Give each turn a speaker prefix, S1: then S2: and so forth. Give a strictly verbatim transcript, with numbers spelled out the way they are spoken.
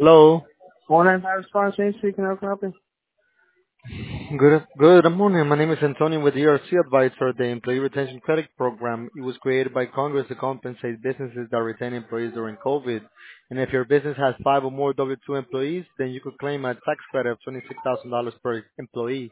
S1: Hello.
S2: One nine five response James speaking. How can I help you?
S1: Good good morning. My name is Antonio with E R C Advisor. The Employee Retention Credit Program. It was created by Congress to compensate businesses that retain employees during COVID. And if your business has five or more W two employees, then you could claim a tax credit of twenty-six thousand dollars per employee.